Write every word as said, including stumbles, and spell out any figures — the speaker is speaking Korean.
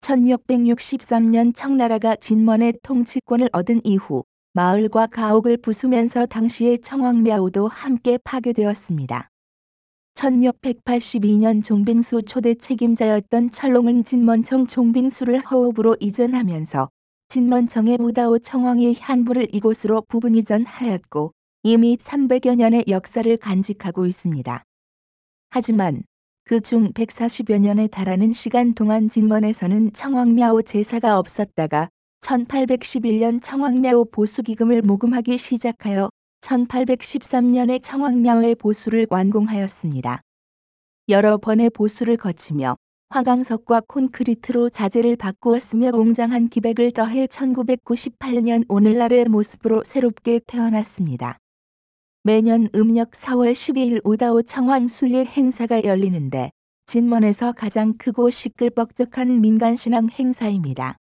천육백육십삼 년 청나라가 진먼의 통치권을 얻은 이후 마을과 가옥을 부수면서 당시의 청왕묘도 함께 파괴되었습니다. 천육백팔십이 년 종빙수 초대 책임자였던 철롱은 진먼청 종빙수를 허업으로 이전하면서 진먼청의 우다오 청왕의 향부를 이곳으로 부분 이전하였고 이미 삼백여 년의 역사를 간직하고 있습니다. 하지만 그중 백사십여 년에 달하는 시간 동안 진먼에서는 청왕묘 제사가 없었다가 천팔백십일 년 청왕묘 보수기금을 모금하기 시작하여 천팔백십삼 년에 청왕묘의 보수를 완공하였습니다. 여러 번의 보수를 거치며 화강석과 콘크리트로 자재를 바꾸었으며 웅장한 기백을 더해 천구백구십팔 년 오늘날의 모습으로 새롭게 태어났습니다. 매년 음력 사월 십이일 우다오 청왕 순례 행사가 열리는데 진먼에서 가장 크고 시끌벅적한 민간신앙 행사입니다.